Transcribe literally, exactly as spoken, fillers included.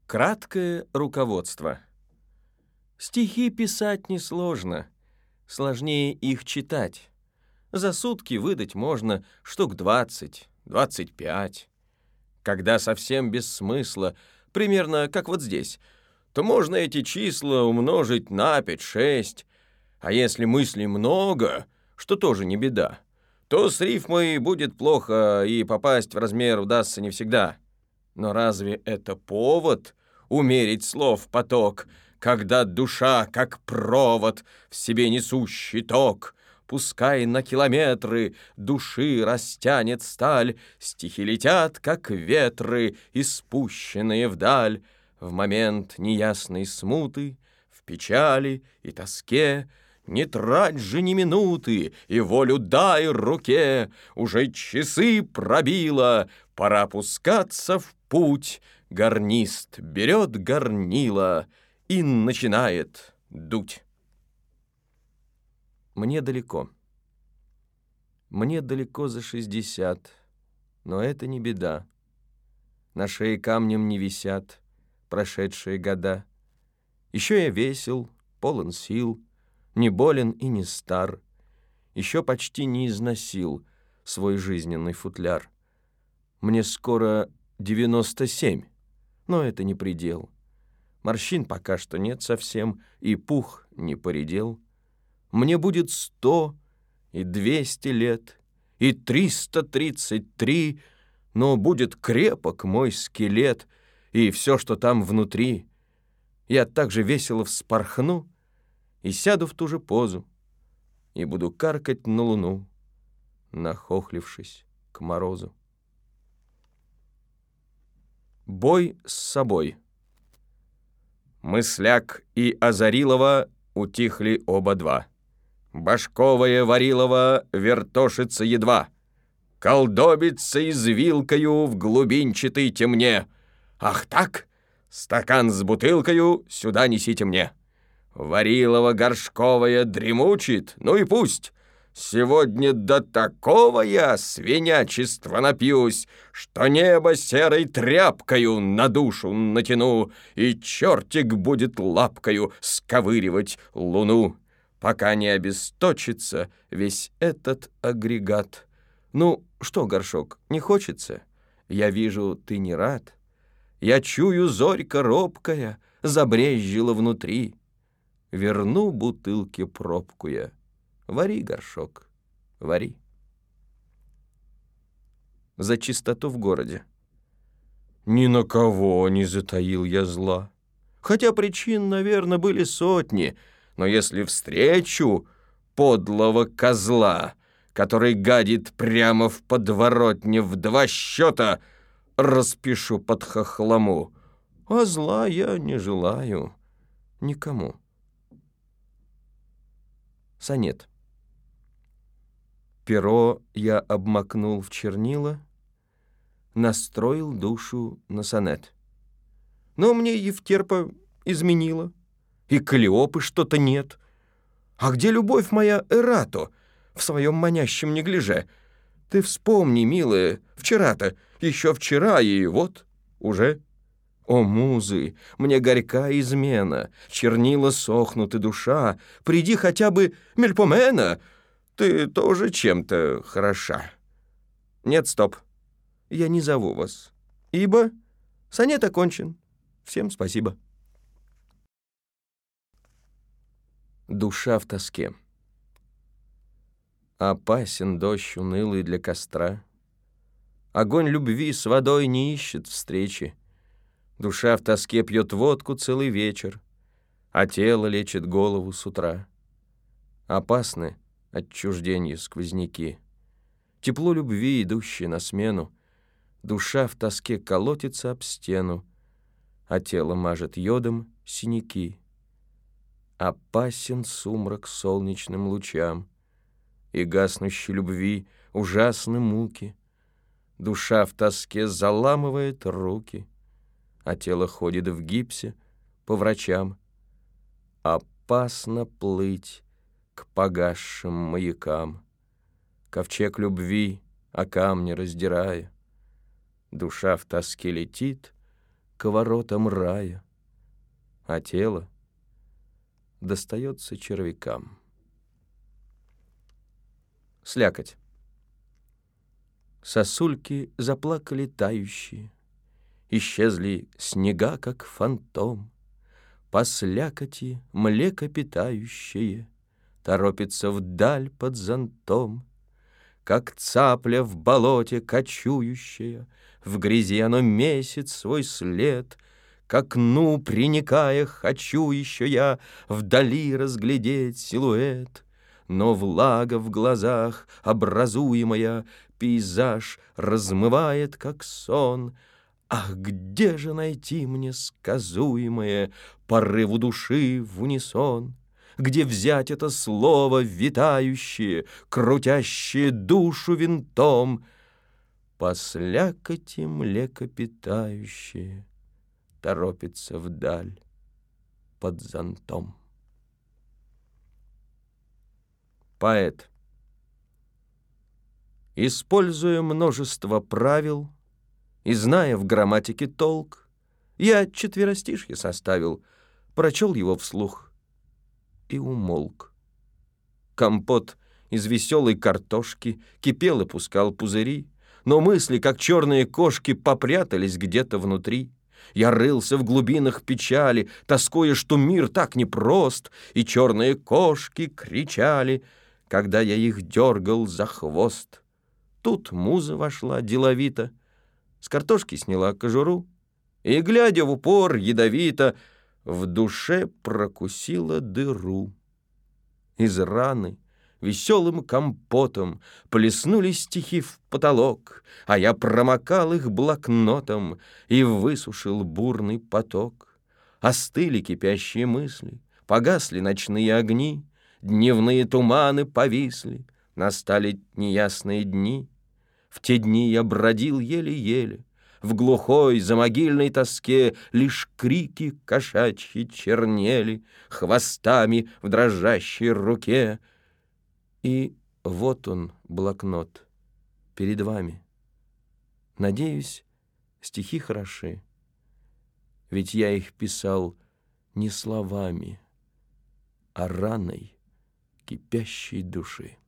Краткое руководство. Стихи писать несложно, сложнее их читать. За сутки выдать можно штук двадцать, двадцать пять. Когда совсем без смысла, примерно как вот здесь, то можно эти числа умножить на пять-шесть. А если мыслей много, что тоже не беда, то с рифмой будет плохо, и попасть в размер удастся не всегда. Но разве это повод умерить слов поток, когда душа, как провод, в себе несущий ток, пускай на километры души растянет сталь, стихи летят, как ветры, испущенные вдаль, в момент неясной смуты, в печали и тоске. Не трать же ни минуты, и волю дай руке, уже часы пробило, пора пускаться в путь. Гарнист берет горнило и начинает дуть. Мне далеко. Мне далеко за шестьдесят, но это не беда. На шее камнем не висят прошедшие года. Еще я весел, полон сил, не болен и не стар, еще почти не износил свой жизненный футляр. Мне скоро девяносто семь, но это не предел. Морщин пока что нет совсем, и пух не поредел. Мне будет сто и двести лет, и триста тридцать три, но будет крепок мой скелет и все, что там внутри. Я так же весело вспорхну и сяду в ту же позу, и буду каркать на луну, нахохлившись к морозу. Бой с собой. Мысляк и Азарилова утихли оба два. Башковая Варилова вертошится едва, колдобится извилкою в глубинчатой темне. Ах так? Стакан с бутылкою сюда несите мне. Варилова горшковая дремучит, ну и пусть. Сегодня до такого я свинячества напьюсь, что небо серой тряпкою на душу натяну, и чертик будет лапкою сковыривать луну, пока не обесточится весь этот агрегат. Ну, что, горшок, не хочется? Я вижу, ты не рад. Я чую, зорька робкая забрезжила внутри. Верну бутылке пробку я. Вари, горшок, вари. За чистоту в городе. Ни на кого не затаил я зла. Хотя причин, наверное, были сотни, но если встречу подлого козла, который гадит прямо в подворотне в два счета, распишу под хохлому. А зла я не желаю никому. Сонет. Перо я обмакнул в чернила, настроил душу на сонет. Но мне Евтерпа изменила, и Каллиопы что-то нет. А где любовь моя Эрато в своем манящем неглиже? Ты вспомни, милая, вчера-то, еще вчера, и вот уже. О, музы, мне горька измена, чернила сохнут и душа. Приди хотя бы, Мельпомена, ты тоже чем-то хороша. Нет, стоп, я не зову вас, ибо сонет окончен. Всем спасибо. Душа в тоске. Опасен дождь унылый для костра. Огонь любви с водой не ищет встречи. Душа в тоске пьет водку целый вечер, а тело лечит голову с утра. Опасны отчужденью сквозняки. Тепло любви, идущее на смену. Душа в тоске колотится об стену, а тело мажет йодом синяки. Опасен сумрак солнечным лучам, и гаснущей любви ужасны муки. Душа в тоске заламывает руки, а тело ходит в гипсе по врачам. Опасно плыть к погасшим маякам, ковчег любви о камни раздирая. Душа в тоске летит к воротам рая, а тело достается червякам. Слякоть. Сосульки заплакали тающие, исчезли снега, как фантом. По слякоти млекопитающее торопится вдаль под зонтом. Как цапля в болоте кочующая, в грязи оно месит свой след. К окну приникая, хочу еще я вдали разглядеть силуэт. Но влага в глазах, образуемая, пейзаж размывает, как сон. Ах, где же найти мне сказуемое порыву души в унисон? Где взять это слово витающее, крутящее душу винтом? По слякоти млекопитающее торопится вдаль под зонтом. Поэт. Используя множество правил и зная в грамматике толк, я четверостишье составил, прочел его вслух и умолк. Компот из веселой картошки кипел и пускал пузыри, но мысли, как черные кошки, попрятались где-то внутри. Я рылся в глубинах печали, тоскуя, что мир так непрост, и черные кошки кричали, когда я их дергал за хвост. Тут муза вошла деловито, с картошки сняла кожуру и, глядя в упор ядовито, в душе прокусила дыру. Из раны веселым компотом плеснули стихи в потолок, а я промокал их блокнотом и высушил бурный поток. Остыли кипящие мысли, погасли ночные огни, дневные туманы повисли, настали неясные дни. В те дни я бродил еле-еле, в глухой замогильной тоске лишь крики кошачьи чернели хвостами в дрожащей руке. И вот он, блокнот, перед вами. Надеюсь, стихи хороши, ведь я их писал не словами, а раной кипящей души.